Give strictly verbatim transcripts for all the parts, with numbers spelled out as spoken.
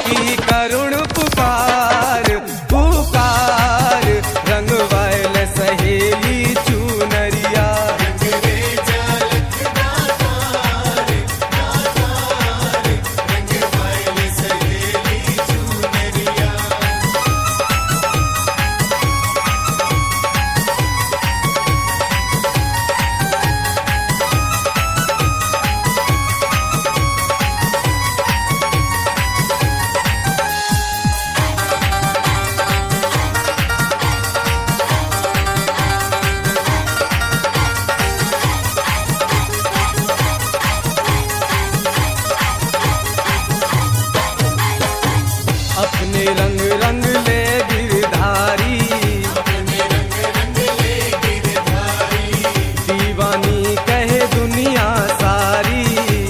की करुण पुकार पुकार, रंग वायल सहेली चुनरिया। अपने रंग रंग ले गिरधारी, दीवानी कहे दुनिया सारी।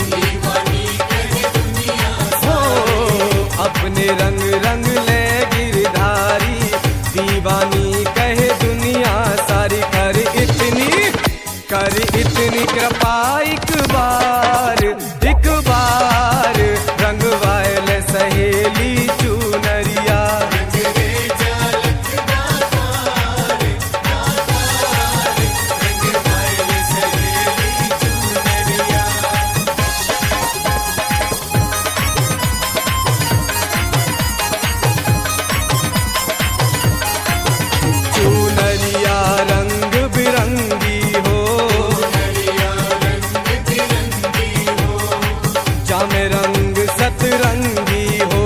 हो अपने रंग रंग ले गिरधारी, दीवानी कहे दुनिया सारी। कर इतनी कर इतनी कृपा एक बार एक बार, रंग वायल सहेली चुनरिया। चुनरिया रंग बिरंगी हो, जामे रंग सतरंगी हो।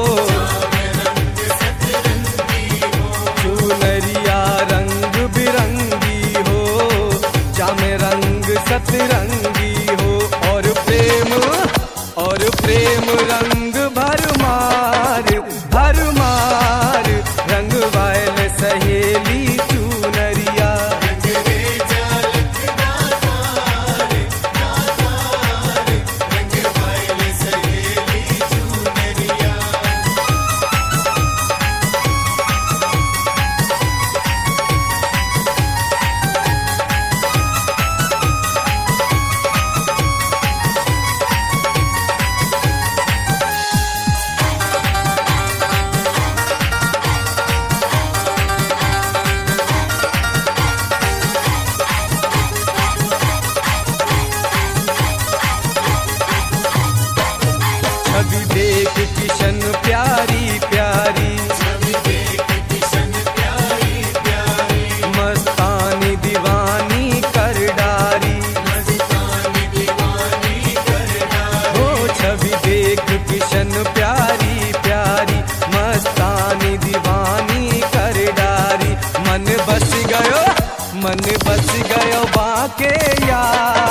चुनरिया रंग बिरंगी हो, जामे रंग सतरंगी हो। और प्रेम और प्रेम रंग भरमार भरमार, रंग वायल सहेली चुनरिया। छवि देख किशन प्यारी प्यारी, मस्तानी दीवानी कर डारी। हो छवि देख किशन प्यारी प्यारी, मस्तानी दीवानी कर डारी। मन बस गयो मन बस गयो बाके यार।